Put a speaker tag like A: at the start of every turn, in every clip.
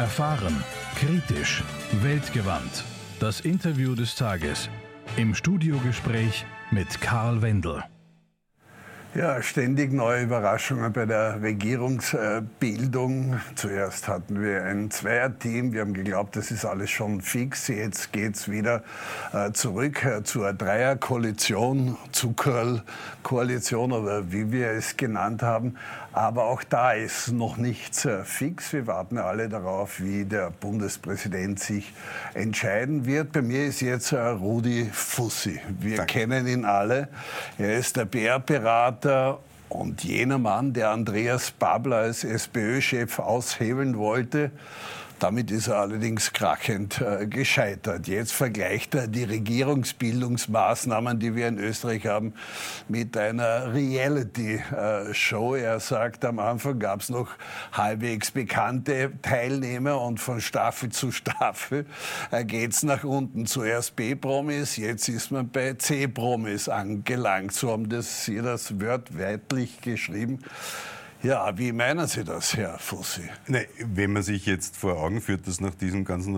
A: Erfahren, kritisch, weltgewandt. Das Interview des Tages. Im Studiogespräch mit Karl Wendel.
B: Ja, ständig neue Überraschungen bei der Regierungsbildung. Zuerst hatten wir ein Zweierteam. Wir haben geglaubt, das ist alles schon fix. Jetzt geht es wieder zurück zur Dreierkoalition, Zuckerl-Koalition oder wie wir es genannt haben. Aber auch da ist noch nichts fix. Wir warten alle darauf, wie der Bundespräsident sich entscheiden wird. Bei mir ist jetzt Rudi Fussi. Wir kennen ihn alle. Er ist der PR-Berater und jener Mann, der Andreas Babler als SPÖ-Chef aushebeln wollte. Damit ist er allerdings krachend gescheitert. Jetzt vergleicht er die Regierungsbildungsmaßnahmen, die wir in Österreich haben, mit einer Reality-Show. Er sagt, am Anfang gab es noch halbwegs bekannte Teilnehmer und von Staffel zu Staffel geht es nach unten. Zuerst B-Promis, jetzt ist man bei C-Promis angelangt. So haben Sie das wörtlich geschrieben. Ja, wie meinen Sie das, Herr Fussi?
C: Nee, wenn man sich jetzt vor Augen führt, dass nach diesem ganzen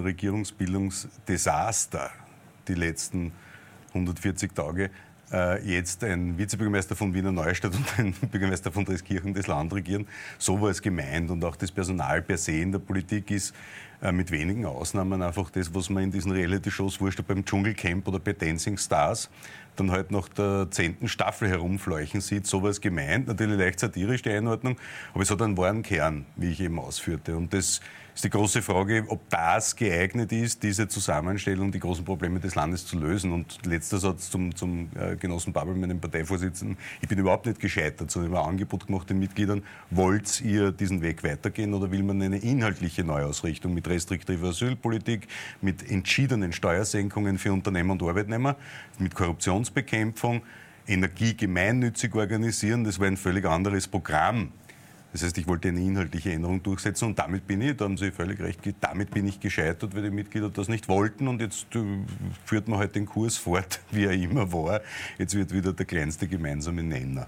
C: Regierungsbildungsdesaster die letzten 140 Tage jetzt ein Vizebürgermeister von Wiener Neustadt und ein Bürgermeister von Dreskirchen das Land regieren, so war es gemeint. Und auch das Personal per se in der Politik ist mit wenigen Ausnahmen einfach das, was man in diesen Reality-Shows, wurscht beim Dschungelcamp oder bei Dancing Stars, dann halt nach der 10. Staffel herumfleuchen sieht, so war es gemeint. Natürlich leicht satirisch die Einordnung, aber es hat einen wahren Kern, wie ich eben ausführte. Und das ist die große Frage, ob das geeignet ist, diese Zusammenstellung, die großen Probleme des Landes zu lösen. Und letzter Satz zum Genossen Babel, meinem Parteivorsitzenden. Ich bin überhaupt nicht gescheitert, sondern ich habe ein Angebot gemacht den Mitgliedern. Wollt ihr diesen Weg weitergehen oder will man eine inhaltliche Neuausrichtung mit restriktiver Asylpolitik, mit entschiedenen Steuersenkungen für Unternehmer und Arbeitnehmer, mit Korruptionsbekämpfung, Energie gemeinnützig organisieren? Das war ein völlig anderes Programm. Das heißt, ich wollte eine inhaltliche Änderung durchsetzen und damit bin ich, da haben Sie völlig recht, damit bin ich gescheitert, weil die Mitglieder das nicht wollten und jetzt führt man halt den Kurs fort, wie er immer war. Jetzt wird wieder der kleinste gemeinsame Nenner.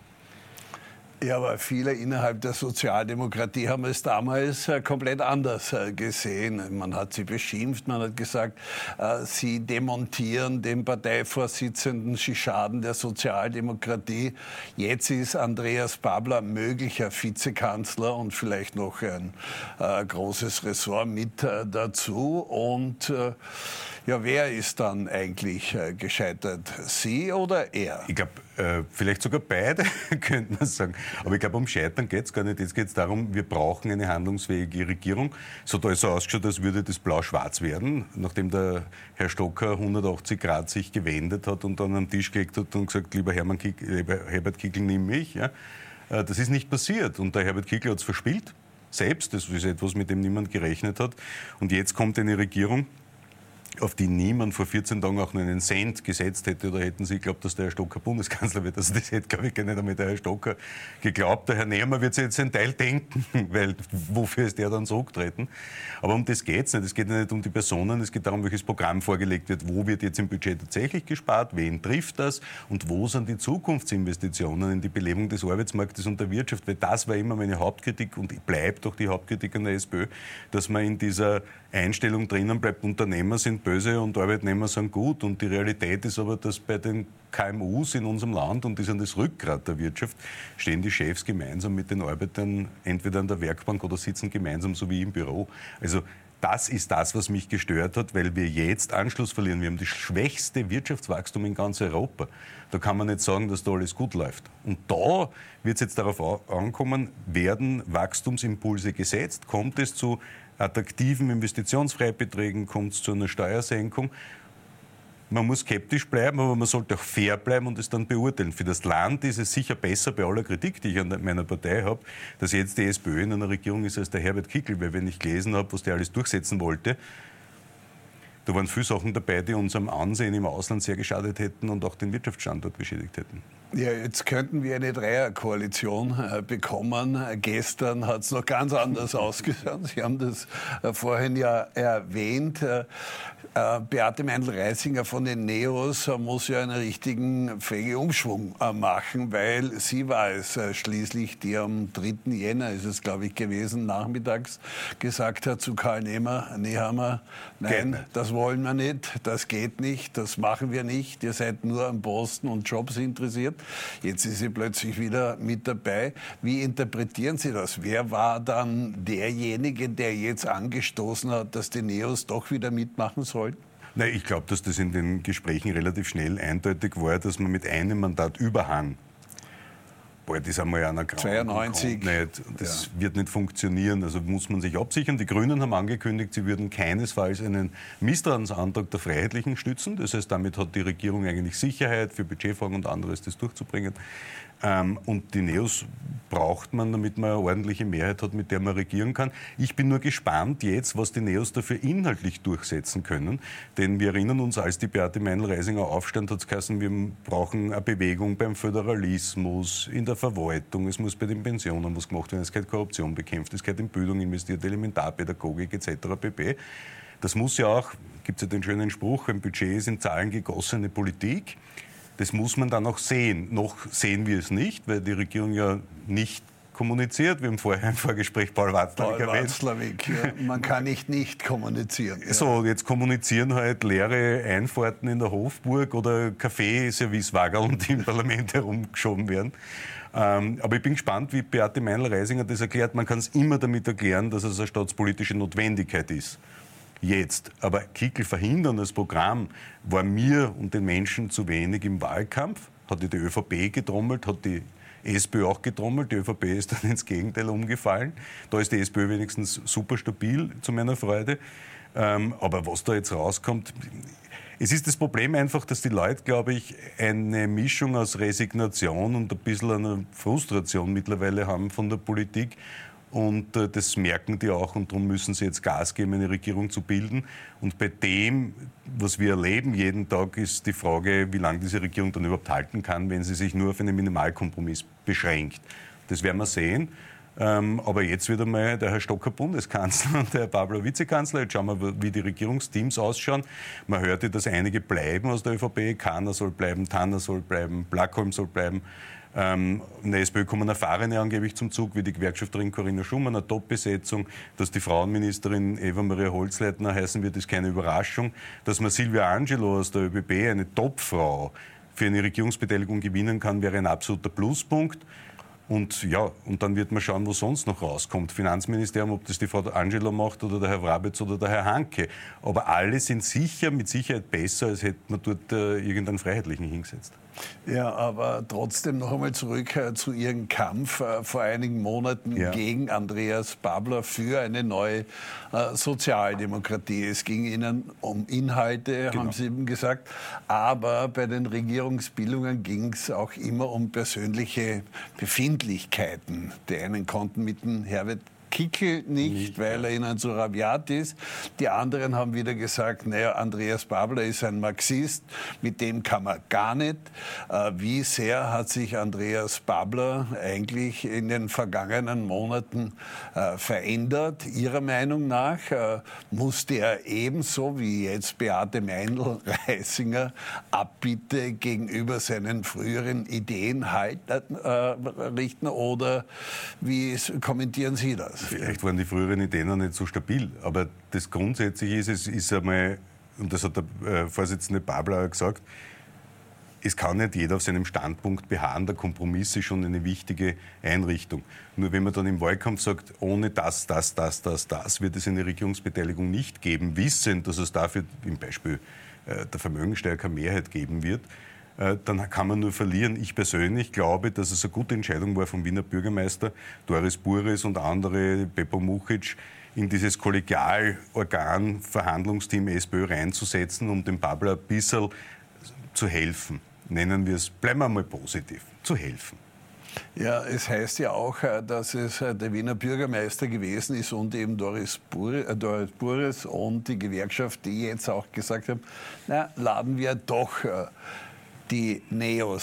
B: Ja, aber viele innerhalb der Sozialdemokratie haben es damals komplett anders gesehen. Man hat sie beschimpft, man hat gesagt, sie demontieren den Parteivorsitzenden, sie schaden der Sozialdemokratie. Jetzt ist Andreas Babler möglicher Vizekanzler und vielleicht noch ein großes Ressort mit dazu. Und ja, wer ist dann eigentlich gescheitert? Sie oder er?
C: Ich glaube, vielleicht sogar beide, könnte man sagen. Aber ich glaube, um Scheitern geht es gar nicht. Jetzt geht es darum, wir brauchen eine handlungsfähige Regierung. Es hat alles so ausgeschaut, als würde das blau-schwarz werden, nachdem der Herr Stocker 180 Grad sich gewendet hat und dann am Tisch gelegt hat und gesagt, lieber Herbert Kickl, nimm mich. Ja? Das ist nicht passiert. Und der Herbert Kickl hat es verspielt, selbst. Das ist etwas, mit dem niemand gerechnet hat. Und jetzt kommt eine Regierung, auf die niemand vor 14 Tagen auch nur einen Cent gesetzt hätte, oder hätten Sie geglaubt, dass der Herr Stocker Bundeskanzler wird. Also das hätte, glaube ich, gar nicht einmal der Herr Stocker geglaubt. Der Herr Nehammer wird sich jetzt einen Teil denken, weil wofür ist der dann zurücktreten? Aber um das geht es nicht. Es geht nicht um die Personen, es geht darum, welches Programm vorgelegt wird, wo wird jetzt im Budget tatsächlich gespart, wen trifft das und wo sind die Zukunftsinvestitionen in die Belebung des Arbeitsmarktes und der Wirtschaft. Weil das war immer meine Hauptkritik und bleibt auch die Hauptkritik an der SPÖ, dass man in dieser Einstellung drinnen bleibt, Unternehmer sind böse und Arbeitnehmer sind gut. Und die Realität ist aber, dass bei den KMUs in unserem Land, und die sind das Rückgrat der Wirtschaft, stehen die Chefs gemeinsam mit den Arbeitern entweder an der Werkbank oder sitzen gemeinsam, so wie im Büro. Also das ist das, was mich gestört hat, weil wir jetzt Anschluss verlieren. Wir haben das schwächste Wirtschaftswachstum in ganz Europa. Da kann man nicht sagen, dass da alles gut läuft. Und da wird es jetzt darauf ankommen, werden Wachstumsimpulse gesetzt, kommt es zu attraktiven Investitionsfreibeträgen, kommt es zu einer Steuersenkung. Man muss skeptisch bleiben, aber man sollte auch fair bleiben und es dann beurteilen. Für das Land ist es sicher besser, bei aller Kritik, die ich an meiner Partei habe, dass jetzt die SPÖ in einer Regierung ist als der Herbert Kickl, weil wenn ich gelesen habe, was der alles durchsetzen wollte, da waren viele Sachen dabei, die unserem Ansehen im Ausland sehr geschadet hätten und auch den Wirtschaftsstandort beschädigt hätten.
B: Ja, jetzt könnten wir eine Dreierkoalition bekommen. Gestern hat es noch ganz anders ausgesehen. Sie haben das vorhin ja erwähnt. Beate Meindl-Reisinger von den NEOS muss ja einen richtigen Umschwung machen, weil sie war es schließlich, die am 3. Jänner, ist es glaube ich gewesen, nachmittags gesagt hat zu Karl Nehammer, nein, das wollen wir nicht, das geht nicht, das machen wir nicht, ihr seid nur an Posten und Jobs interessiert. Jetzt ist sie plötzlich wieder mit dabei. Wie interpretieren Sie das? Wer war dann derjenige, der jetzt angestoßen hat, dass die NEOS doch wieder mitmachen sollen?
C: Nein, ich glaube, dass das in den Gesprächen relativ schnell eindeutig war, dass man mit einem Mandat Überhang, bald ist einmal einer krank,
B: 92.
C: Nicht, das wird nicht funktionieren, also muss man sich absichern. Die Grünen haben angekündigt, sie würden keinesfalls einen Misstrauensantrag der Freiheitlichen stützen. Das heißt, damit hat die Regierung eigentlich Sicherheit für Budgetfragen und anderes, das durchzubringen. Und die NEOS braucht man, damit man eine ordentliche Mehrheit hat, mit der man regieren kann. Ich bin nur gespannt jetzt, was die NEOS dafür inhaltlich durchsetzen können. Denn wir erinnern uns, als die Beate Meindl-Reisinger aufstand, hat es geheißen, wir brauchen eine Bewegung beim Föderalismus, in der Verwaltung, es muss bei den Pensionen was gemacht werden, es gehört Korruption bekämpft, es gehört in Bildung investiert, Elementarpädagogik etc. pp. Das muss ja auch, gibt es ja den schönen Spruch, ein Budget ist in Zahlen gegossene Politik. Das muss man dann auch sehen. Noch sehen wir es nicht, weil die Regierung ja nicht kommuniziert. Wir haben vorher im Vorgespräch Paul Watzlawick
B: erwähnt. Ja, man kann nicht kommunizieren. Ja.
C: So, jetzt kommunizieren halt leere Einfahrten in der Hofburg oder Kaffeeservice-Waggeln, die im Parlament herumgeschoben werden. Aber ich bin gespannt, wie Beate Meindl-Reisinger das erklärt. Man kann es immer damit erklären, dass es eine staatspolitische Notwendigkeit ist. Jetzt. Aber Kickl verhindern als Programm war mir und den Menschen zu wenig im Wahlkampf. Hat die ÖVP getrommelt, hat die SPÖ auch getrommelt. Die ÖVP ist dann ins Gegenteil umgefallen. Da ist die SPÖ wenigstens super stabil, zu meiner Freude. Aber was da jetzt rauskommt, es ist das Problem einfach, dass die Leute, glaube ich, eine Mischung aus Resignation und ein bisschen einer Frustration mittlerweile haben von der Politik. Und das merken die auch und darum müssen sie jetzt Gas geben, eine Regierung zu bilden. Und bei dem, was wir erleben jeden Tag, ist die Frage, wie lange diese Regierung dann überhaupt halten kann, wenn sie sich nur auf einen Minimalkompromiss beschränkt. Das werden wir sehen. Aber jetzt wird einmal der Herr Stocker Bundeskanzler und der Herr Babler Vizekanzler. Jetzt schauen wir, wie die Regierungsteams ausschauen. Man hörte, dass einige bleiben aus der ÖVP. Kahner soll bleiben, Tanner soll bleiben, Blackholm soll bleiben. In der SPÖ kommen Erfahrene angeblich zum Zug, wie die Gewerkschafterin Corinna Schumann, eine Top-Besetzung. Dass die Frauenministerin Eva-Maria Holzleitner heißen wird, ist keine Überraschung. Dass man Silvia Angelo aus der ÖBB, eine Top-Frau, für eine Regierungsbeteiligung gewinnen kann, wäre ein absoluter Pluspunkt. Und ja, und dann wird man schauen, was sonst noch rauskommt. Finanzministerium, ob das die Frau Angelo macht oder der Herr Wrabetz oder der Herr Hanke. Aber alle sind sicher, mit Sicherheit besser, als hätte man dort irgendeinen Freiheitlichen hingesetzt.
B: Ja, aber trotzdem noch einmal zurück zu Ihrem Kampf vor einigen Monaten gegen Andreas Babler für eine neue Sozialdemokratie. Es ging Ihnen um Inhalte, haben Sie eben gesagt, aber bei den Regierungsbildungen ging es auch immer um persönliche Befindlichkeiten. Die einen konnten mit dem Herbert Kickl nicht, weil er ihnen so rabiat ist. Die anderen haben wieder gesagt, naja, Andreas Babler ist ein Marxist, mit dem kann man gar nicht. Wie sehr hat sich Andreas Babler eigentlich in den vergangenen Monaten verändert? Ihrer Meinung nach musste er ebenso wie jetzt Beate Meindl-Reisinger Abbitte gegenüber seinen früheren Ideen richten, oder wie kommentieren Sie das?
C: Vielleicht waren die früheren Ideen noch nicht so stabil, aber das Grundsätzliche ist, es ist einmal, und das hat der Vorsitzende Babler gesagt, es kann nicht jeder auf seinem Standpunkt beharren, der Kompromiss ist schon eine wichtige Einrichtung. Nur wenn man dann im Wahlkampf sagt, ohne das wird es eine Regierungsbeteiligung nicht geben, wissend, dass es dafür im Beispiel der Vermögensteuer keine Mehrheit geben wird, dann kann man nur verlieren. Ich persönlich glaube, dass es eine gute Entscheidung war vom Wiener Bürgermeister Doris Burres und andere, Beppo Muchic, in dieses Kollegialorgan Verhandlungsteam SPÖ reinzusetzen, um dem Babler ein bisschen zu helfen. Nennen wir es, bleiben wir mal positiv, zu helfen.
B: Ja, es heißt ja auch, dass es der Wiener Bürgermeister gewesen ist und eben Doris Burres und die Gewerkschaft, die jetzt auch gesagt haben, na, laden wir doch die NEOS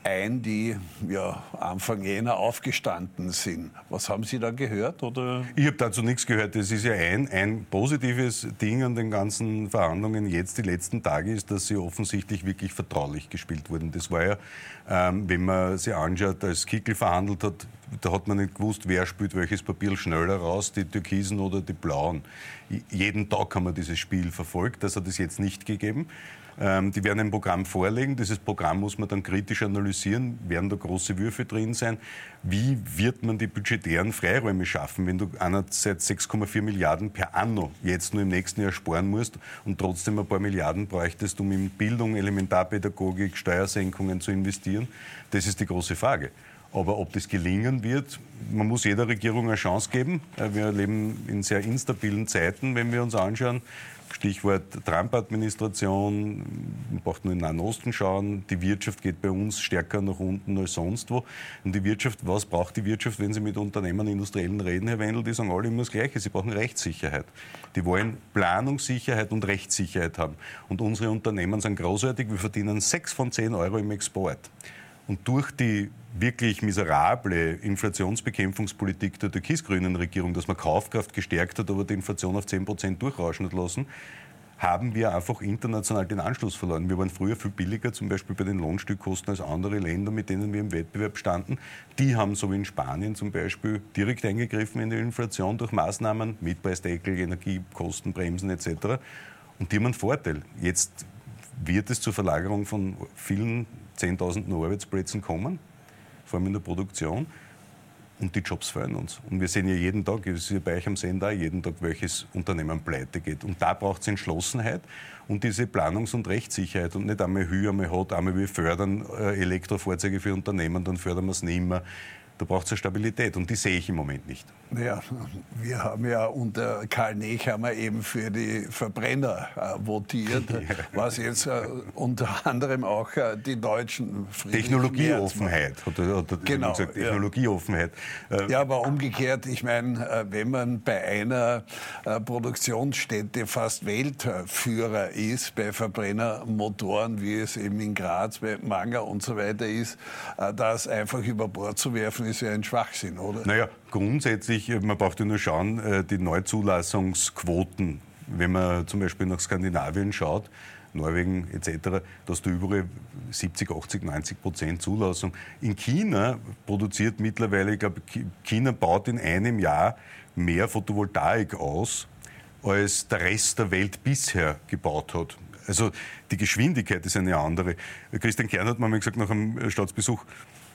B: ein, die ja Anfang Jänner aufgestanden sind. Was haben Sie da gehört? Oder?
C: Ich habe dazu nichts gehört. Das ist ja ein positives Ding an den ganzen Verhandlungen jetzt die letzten Tage, ist, dass sie offensichtlich wirklich vertraulich gespielt wurden. Das war ja, wenn man sich anschaut, als Kickl verhandelt hat, da hat man nicht gewusst, wer spielt welches Papier schneller raus, die Türkisen oder die Blauen. Jeden Tag haben wir dieses Spiel verfolgt, das hat es jetzt nicht gegeben. Die werden ein Programm vorlegen. Dieses Programm muss man dann kritisch analysieren. Werden da große Würfe drin sein? Wie wird man die budgetären Freiräume schaffen, wenn du einerseits 6,4 Milliarden per anno jetzt nur im nächsten Jahr sparen musst und trotzdem ein paar Milliarden bräuchtest, um in Bildung, Elementarpädagogik, Steuersenkungen zu investieren? Das ist die große Frage. Aber ob das gelingen wird, man muss jeder Regierung eine Chance geben. Wir leben in sehr instabilen Zeiten, wenn wir uns anschauen. Stichwort Trump-Administration, man braucht nur in den Nahen Osten schauen. Die Wirtschaft geht bei uns stärker nach unten als sonst wo. Und die Wirtschaft, was braucht die Wirtschaft, wenn Sie mit Unternehmern, Industriellen reden, Herr Wendel? Die sagen alle immer das Gleiche. Sie brauchen Rechtssicherheit. Die wollen Planungssicherheit und Rechtssicherheit haben. Und unsere Unternehmen sind großartig. Wir verdienen 6 von 10 Euro im Export. Und durch die wirklich miserable Inflationsbekämpfungspolitik der türkis-grünen Regierung, dass man Kaufkraft gestärkt hat, aber die Inflation auf 10% durchrauschen hat lassen, haben wir einfach international den Anschluss verloren. Wir waren früher viel billiger, zum Beispiel bei den Lohnstückkosten, als andere Länder, mit denen wir im Wettbewerb standen. Die haben, so wie in Spanien zum Beispiel, direkt eingegriffen in die Inflation durch Maßnahmen, Mietpreisdeckel, Energiekostenbremsen etc. Und die haben einen Vorteil. Jetzt wird es zur Verlagerung von vielen 10.000 neuen Arbeitsplätzen kommen, vor allem in der Produktion. Und die Jobs fallen uns. Und wir sehen ja jeden Tag, es ist ja bei euch am Sender, jeden Tag, welches Unternehmen pleite geht. Und da braucht es Entschlossenheit und diese Planungs- und Rechtssicherheit. Und nicht einmal Hü, einmal Hot, einmal wir fördern Elektrofahrzeuge für Unternehmen, dann fördern wir es nicht mehr. Da braucht es eine Stabilität und die sehe ich im Moment nicht.
B: Ja, wir haben ja unter Karl Nehammer eben für die Verbrenner votiert, was jetzt unter anderem auch die Deutschen
C: Technologieoffenheit, hat er
B: genau,
C: gesagt, Technologieoffenheit.
B: Ja, aber umgekehrt, ich meine, wenn man bei einer Produktionsstätte fast Weltführer ist, bei Verbrennermotoren, wie es eben in Graz, bei Manger und so weiter ist, das einfach über Bord zu werfen, ist ja ein Schwachsinn, oder?
C: Naja, grundsätzlich, man braucht ja nur schauen, die Neuzulassungsquoten, wenn man zum Beispiel nach Skandinavien schaut, Norwegen etc., dass du überall 70, 80, 90% Zulassung. In China produziert mittlerweile, ich glaube, China baut in einem Jahr mehr Photovoltaik aus, als der Rest der Welt bisher gebaut hat. Also die Geschwindigkeit ist eine andere. Christian Kern hat mir mal gesagt, nach einem Staatsbesuch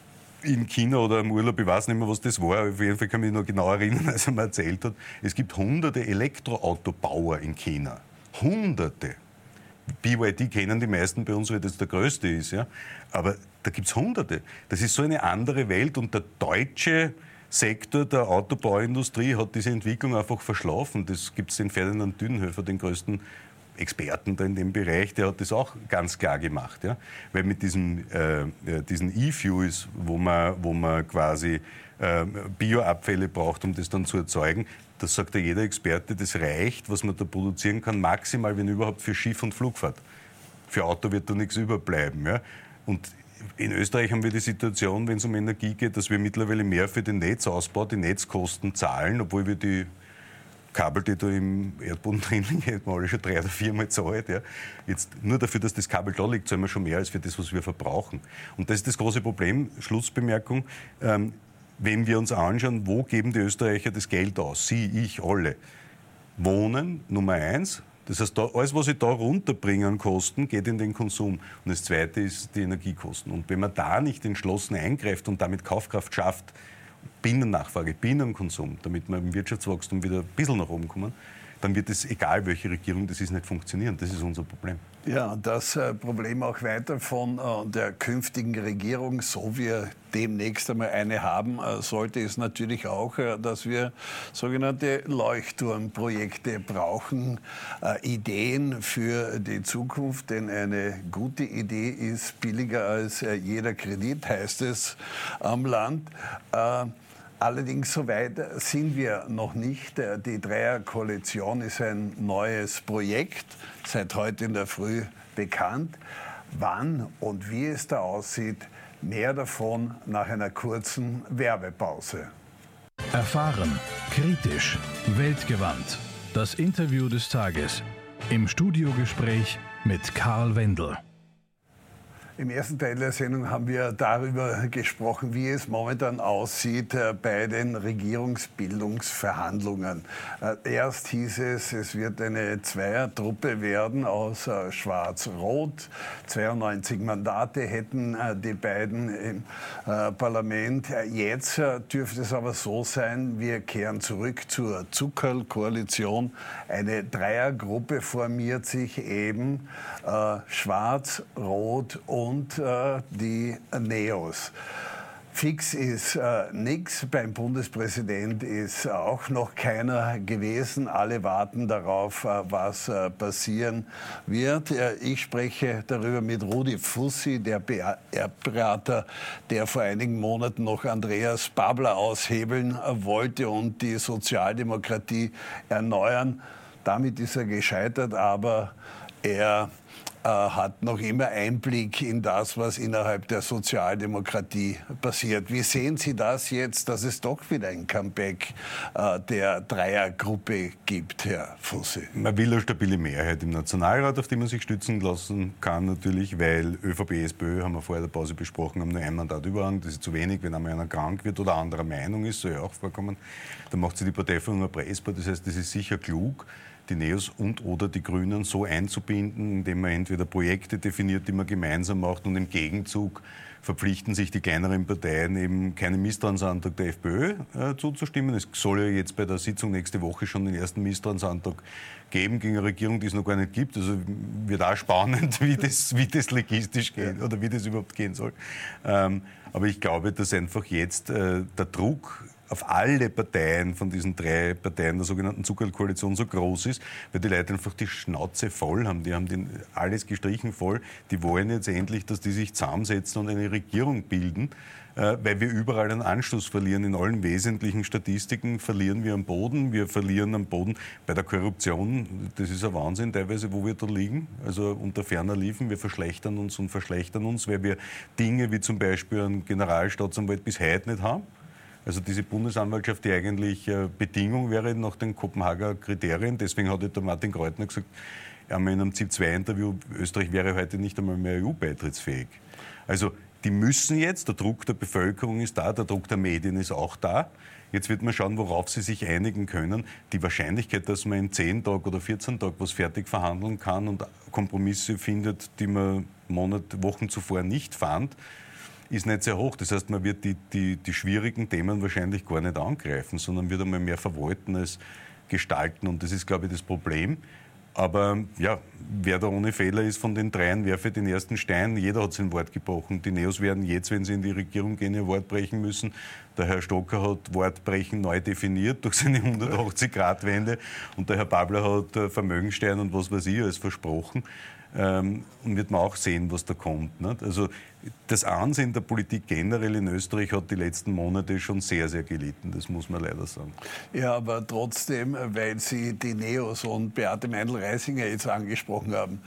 C: in China oder im Urlaub, ich weiß nicht mehr, was das war, auf jeden Fall kann ich mich noch genau erinnern, als er mir erzählt hat, es gibt hunderte Elektroautobauer in China. Hunderte. BYD kennen die meisten bei uns, weil das der größte ist. Ja? Aber da gibt es hunderte. Das ist so eine andere Welt und der deutsche Sektor der Autobauindustrie hat diese Entwicklung einfach verschlafen. Das gibt es den Ferdinand Dünenhöfer, den größten Experten da in dem Bereich, der hat das auch ganz klar gemacht. Ja? Weil mit diesen E-Fuels, wo man quasi Bioabfälle braucht, um das dann zu erzeugen, das sagt ja jeder Experte, das reicht, was man da produzieren kann, maximal, wenn überhaupt, für Schiff- und Flugfahrt. Für Auto wird da nichts überbleiben. Ja? Und in Österreich haben wir die Situation, wenn es um Energie geht, dass wir mittlerweile mehr für den Netzausbau, die Netzkosten zahlen, obwohl wir die Kabel, die da im Erdboden drin liegen, hätten wir alle schon 3 oder 4 Mal gezahlt. Ja. Jetzt nur dafür, dass das Kabel da liegt, zahlen wir schon mehr als für das, was wir verbrauchen. Und das ist das große Problem. Schlussbemerkung. Wenn wir uns anschauen, wo geben die Österreicher das Geld aus? Sie, ich, alle. Wohnen, Nummer 1. Das heißt, alles, was ich da runterbringe an Kosten, geht in den Konsum. Und das Zweite ist die Energiekosten. Und wenn man da nicht entschlossen eingreift und damit Kaufkraft schafft, Binnennachfrage, Binnenkonsum, damit wir im Wirtschaftswachstum wieder ein bisschen nach oben kommen, dann wird es, egal welche Regierung das ist, nicht funktionieren. Das ist unser Problem.
B: Ja, das Problem auch weiter von der künftigen Regierung, so wir demnächst einmal eine haben, sollte es natürlich auch, dass wir sogenannte Leuchtturmprojekte brauchen, Ideen für die Zukunft, denn eine gute Idee ist billiger als jeder Kredit, heißt es am Land. Allerdings, so weit sind wir noch nicht. Die Dreierkoalition ist ein neues Projekt, seit heute in der Früh bekannt. Wann und wie es da aussieht, Mehr davon nach einer kurzen Werbepause.
A: Erfahren, kritisch, weltgewandt. Das Interview des Tages. Im Studiogespräch mit Karl Wendel.
B: Im ersten Teil der Sendung haben wir darüber gesprochen, wie es momentan aussieht bei den Regierungsbildungsverhandlungen. Erst hieß es, es wird eine Zweiertruppe werden aus Schwarz-Rot. 92 Mandate hätten die beiden im Parlament. Jetzt dürfte es aber so sein, wir kehren zurück zur Zuckerl-Koalition. Eine Dreiergruppe formiert sich eben Schwarz, Rot und die Neos. Fix ist nichts. Beim Bundespräsident ist auch noch keiner gewesen. Alle warten darauf, was passieren wird. Ich spreche darüber mit Rudi Fussi, der PR-Berater, der vor einigen Monaten noch Andreas Babler aushebeln wollte und die Sozialdemokratie erneuern. Damit ist er gescheitert, aber er hat noch immer Einblick in das, was innerhalb der Sozialdemokratie passiert. Wie sehen Sie das jetzt, dass es doch wieder ein Comeback der Dreiergruppe gibt, Herr Fussi?
C: Man will eine stabile Mehrheit im Nationalrat, auf die man sich stützen lassen kann natürlich, weil ÖVP, SPÖ, haben wir vorher der Pause besprochen, haben nur ein Mandat überhang. Das ist zu wenig, wenn einmal einer krank wird oder anderer Meinung ist, soll ja auch vorkommen. Dann macht sie die Parteiführung erpressbar. Das heißt, das ist sicher klug, die Neos und oder die Grünen so einzubinden, indem man entweder Projekte definiert, die man gemeinsam macht, und im Gegenzug verpflichten sich die kleineren Parteien eben keinen Misstrauensantrag der FPÖ zuzustimmen. Es soll ja jetzt bei der Sitzung nächste Woche schon den ersten Misstrauensantrag geben gegen eine Regierung, die es noch gar nicht gibt. Also wird auch spannend, wie das logistisch geht oder wie das überhaupt gehen soll. Aber ich glaube, dass einfach jetzt der Druck auf alle Parteien von diesen drei Parteien der sogenannten Zuckerl-Koalition so groß ist, weil die Leute einfach die Schnauze voll haben. Die haben alles gestrichen voll. Die wollen jetzt endlich, dass die sich zusammensetzen und eine Regierung bilden, weil wir überall einen Anschluss verlieren. In allen wesentlichen Statistiken verlieren wir am Boden. Wir verlieren am Boden bei der Korruption. Das ist ein Wahnsinn teilweise, wo wir da liegen. Also unter ferner Liefen. Wir verschlechtern uns, weil wir Dinge wie zum Beispiel einen Generalstaatsanwalt bis heute nicht haben. Also diese Bundesanwaltschaft, die eigentlich Bedingung wäre nach den Kopenhagener Kriterien. Deswegen hat der Martin Kreutner gesagt, einmal in einem ZIP-2-Interview, Österreich wäre heute nicht einmal mehr EU-beitrittsfähig. Also die müssen jetzt, der Druck der Bevölkerung ist da, der Druck der Medien ist auch da. Jetzt wird man schauen, worauf sie sich einigen können. Die Wahrscheinlichkeit, dass man in 10 Tagen oder 14 Tagen was fertig verhandeln kann und Kompromisse findet, die man Wochen zuvor nicht fand, ist nicht sehr hoch. Das heißt, man wird die schwierigen Themen wahrscheinlich gar nicht angreifen, sondern wird einmal mehr verwalten als gestalten. Und das ist, glaube ich, das Problem. Aber ja, wer da ohne Fehler ist von den dreien, werfe den ersten Stein. Jeder hat sein Wort gebrochen. Die Neos werden jetzt, wenn sie in die Regierung gehen, ihr Wort brechen müssen. Der Herr Stocker hat Wortbrechen neu definiert durch seine 180-Grad-Wende. Und der Herr Babler hat Vermögensteuern und was weiß ich alles versprochen. Und wird man auch sehen, was da kommt. Nicht? Also das Ansehen der Politik generell in Österreich hat die letzten Monate schon sehr, sehr gelitten. Das muss man leider sagen.
B: Ja, aber trotzdem, weil Sie die Neos und Beate Meindl-Reisinger jetzt angesprochen haben,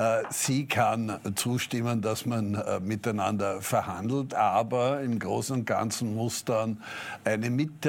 B: sie kann zustimmen, dass man miteinander verhandelt, aber im Großen und Ganzen muss dann eine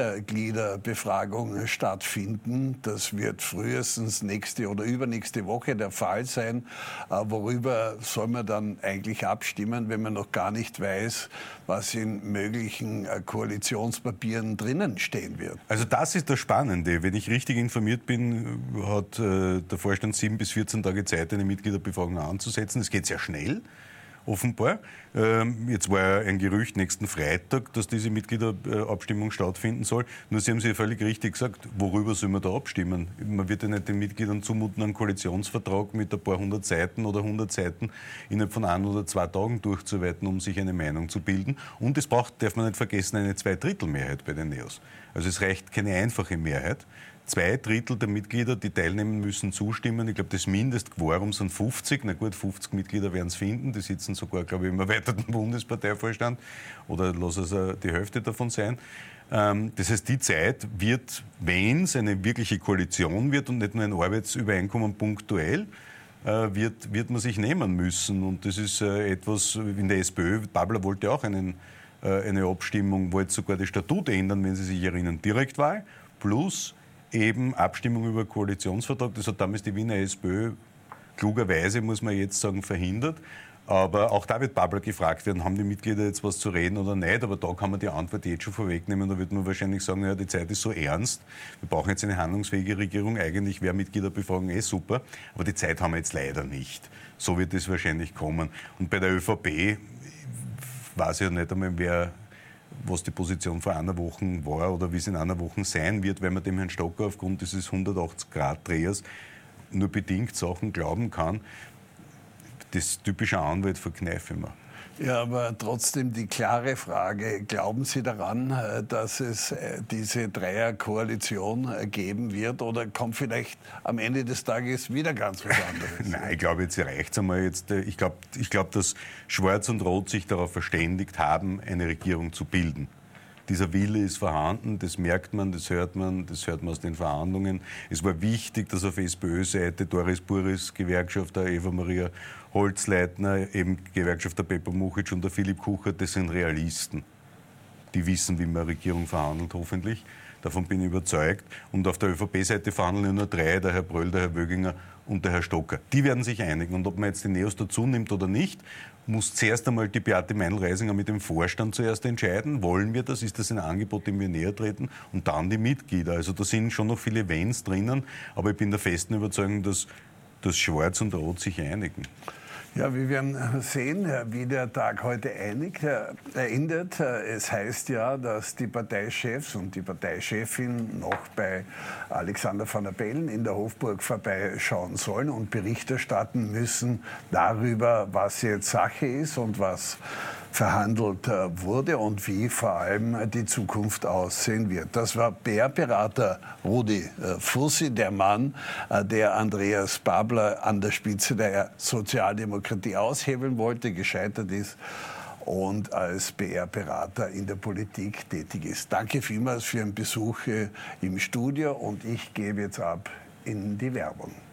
B: Mitgliederbefragung stattfinden. Das wird frühestens nächste oder übernächste Woche der Fall sein. Worüber soll man dann eigentlich abstimmen, wenn man noch gar nicht weiß, was in möglichen Koalitionspapieren drinnen stehen wird?
C: Also das ist das Spannende. Wenn ich richtig informiert bin, hat der Vorstand 7 bis 14 Tage Zeit, eine Mitgliederbefragung anzusetzen. Es geht sehr schnell. Offenbar. Jetzt war ja ein Gerücht nächsten Freitag, dass diese Mitgliederabstimmung stattfinden soll. Nur Sie haben ja völlig richtig gesagt, worüber soll man da abstimmen? Man wird ja nicht den Mitgliedern zumuten, einen Koalitionsvertrag mit ein paar 100 Seiten oder 100 Seiten innerhalb von 1 oder 2 Tagen durchzuarbeiten, um sich eine Meinung zu bilden. Und es braucht, darf man nicht vergessen, eine 2/3 bei den Neos. Also es reicht keine einfache Mehrheit. 2/3 der Mitglieder, die teilnehmen müssen, zustimmen. Ich glaube, das Mindestquorum sind 50. Na gut, 50 Mitglieder werden es finden. Die sitzen sogar, glaube ich, im erweiterten Bundesparteivorstand. Oder lass es die Hälfte davon sein. Das heißt, die Zeit wird, wenn es eine wirkliche Koalition wird und nicht nur ein Arbeitsübereinkommen punktuell, wird man sich nehmen müssen. Und das ist etwas in der SPÖ. Babler wollte auch eine Abstimmung, wollte sogar das Statut ändern, wenn Sie sich erinnern, Direktwahl plus eben Abstimmung über Koalitionsvertrag. Das hat damals die Wiener SPÖ klugerweise, muss man jetzt sagen, verhindert. Aber auch da wird Babler gefragt werden, haben die Mitglieder jetzt was zu reden oder nicht? Aber da kann man die Antwort jetzt schon vorwegnehmen. Da wird man wahrscheinlich sagen, ja, die Zeit ist so ernst. Wir brauchen jetzt eine handlungsfähige Regierung. Eigentlich wäre Mitgliederbefragung super. Aber die Zeit haben wir jetzt leider nicht. So wird es wahrscheinlich kommen. Und bei der ÖVP weiß ich ja nicht einmal, was die Position vor einer Woche war oder wie es in einer Woche sein wird, weil man dem Herrn Stocker aufgrund dieses 180-Grad-Drehers nur bedingt Sachen glauben kann. Das typische Anwalt verkneife ich mir.
B: Ja, aber trotzdem die klare Frage, glauben Sie daran, dass es diese Dreierkoalition geben wird oder kommt vielleicht am Ende des Tages wieder ganz was anderes?
C: Nein, ich glaube, jetzt reicht es einmal. Ich glaube, dass Schwarz und Rot sich darauf verständigt haben, eine Regierung zu bilden. Dieser Wille ist vorhanden, das merkt man, das hört man aus den Verhandlungen. Es war wichtig, dass auf SPÖ-Seite Doris Burris, Gewerkschafter Eva-Maria Holzleitner, eben Gewerkschafter Pepper Muchic und der Philipp Kuchert, das sind Realisten. Die wissen, wie man Regierung verhandelt, hoffentlich. Davon bin ich überzeugt. Und auf der ÖVP-Seite verhandeln nur drei, der Herr Bröll, der Herr Wöginger und der Herr Stocker. Die werden sich einigen. Und ob man jetzt die Neos dazu nimmt oder nicht, muss zuerst einmal die Beate Meinl-Reisinger mit dem Vorstand zuerst entscheiden. Wollen wir das? Ist das ein Angebot, dem wir näher treten? Und dann die Mitglieder. Also da sind schon noch viele Wenns drinnen. Aber ich bin der festen Überzeugung, dass Schwarz und Rot sich einigen.
B: Ja, wir werden sehen, wie der Tag heute endet. Es heißt ja, dass die Parteichefs und die Parteichefin noch bei Alexander Van der Bellen in der Hofburg vorbeischauen sollen und Bericht erstatten müssen darüber, was jetzt Sache ist und was verhandelt wurde und wie vor allem die Zukunft aussehen wird. Das war PR-Berater Rudi Fussi, der Mann, der Andreas Babler an der Spitze der Sozialdemokratie aushebeln wollte, gescheitert ist und als PR-Berater in der Politik tätig ist. Danke vielmals für Ihren Besuch im Studio und ich gebe jetzt ab in die Werbung.